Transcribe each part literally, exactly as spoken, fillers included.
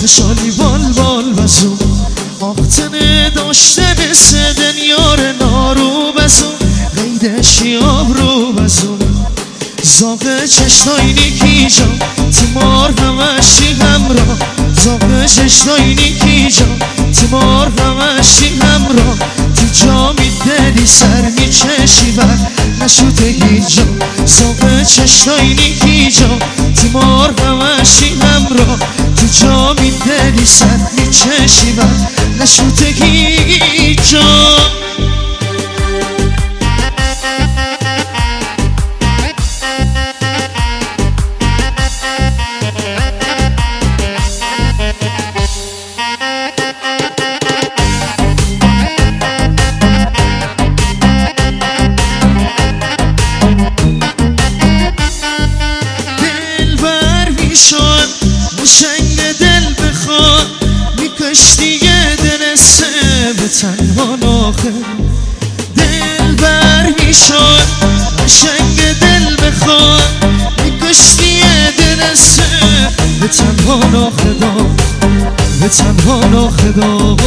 شالی بال بال بزو آختنه داشته سدن یار نارو بزو غیدش یاب رو بزو زاغ چشتای نیکی جا تیمار همشی همراه زاغ چشتای نیکی جا تیمار همشی همراه تی جا میدلی سر میچشی بر نشوته هیجا زاغ چشتای نیکی جا تیمار همشی همراه تی جا میدلی سر میچشی بر نشوته هیجا تنها ناخه دل بر میشد قشنگ دل بخواد میکشتی دل سه به تنها ناخه دار به تنها ناخه دار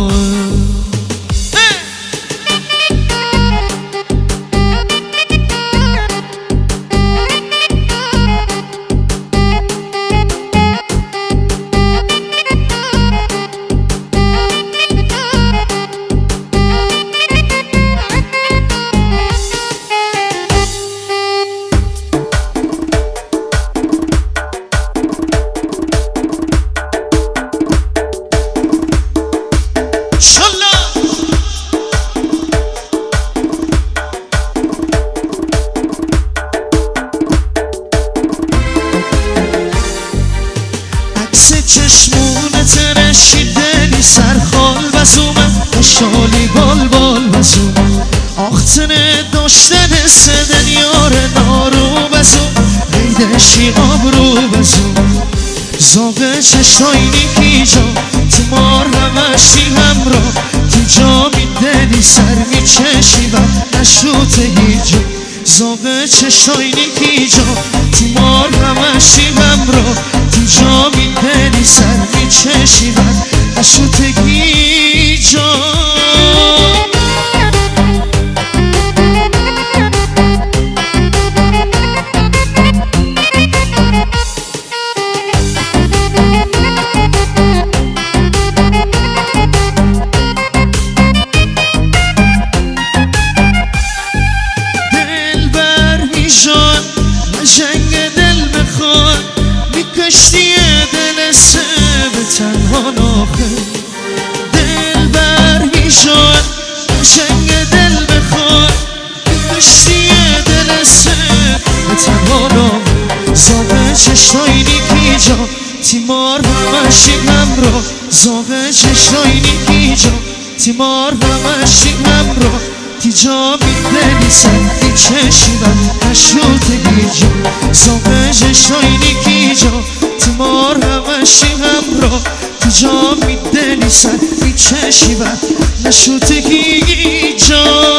چشمونت رشیدنی سرخال بزومه شالی بال بال بزوم آختنه داشتن سدن یار نارو بزوم غیدشی آب رو بزوم زاغ چشتای نیکی جا تیمار همشی همراه تی جا میدلی سر میچشی و نشوته هیجا زاغ چشتای نیکی جا تیمار همشی همراه تی جا میدلی سر میچشی و نشوته هیجا تنها ناخه دل بر میشد قشنگ دل بخواد میکشتی دل سه به تنها ناخه زاغ چشتای نیکی جا تیمار همشی همراه زاغ چشتای نیکی جا تیمار همشی همراه تی جا میدلی سر میچشی و نشوته هیجا زاغ چشتای نیکی جا تیمار همشی همراه تی جا میدلی سر میچشی و نشوته هیجا